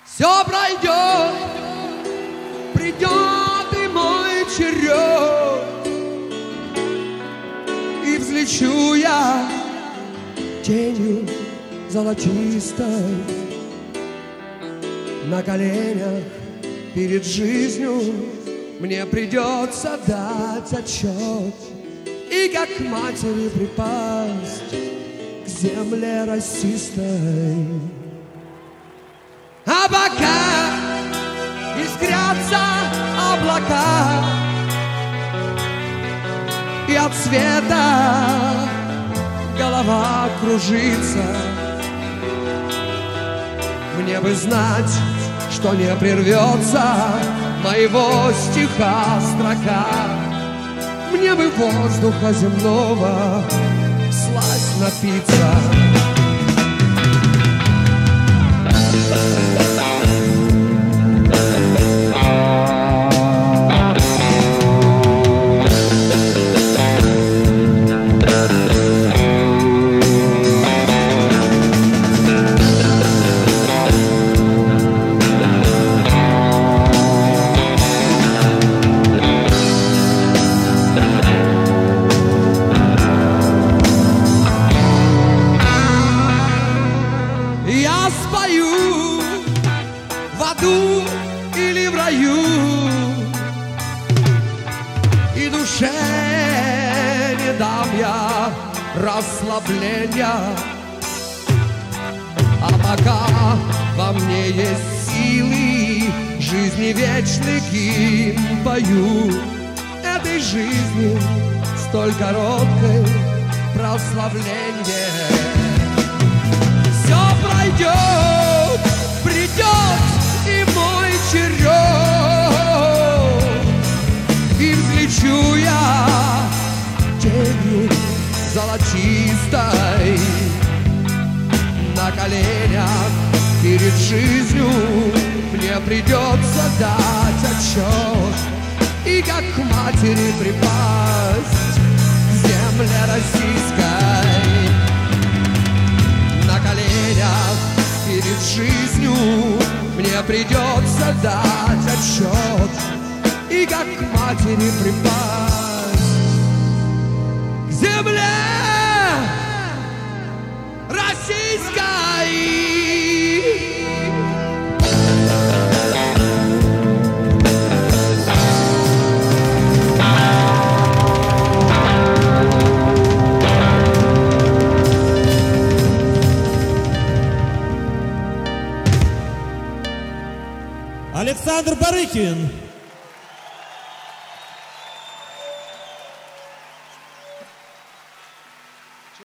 Все пройдет, придет и мой черед, и взлечу я тенью золотистой на коленях перед жизнью. Мне придется дать отчет и как матери припасть к земле росистой. А пока искрятся облака, и от света голова кружится, мне бы знать, что не прервется моего стиха строка. Мне бы воздуха земного всласть напиться. Я спою в аду или в раю, и душе не дам я расслабления. А пока во мне есть силы, жизни вечный гимн пою. Этой жизни столь короткой прославление. Все пройдет, придет и мой черед, и взлечу я тенью золотистой на коленях перед жизнью. Мне придется дать отчет и как к матери припасть к земле российской. Перед жизнью мне придется дать отчет и как к матери припасть к земле российской. Александр Барыкин.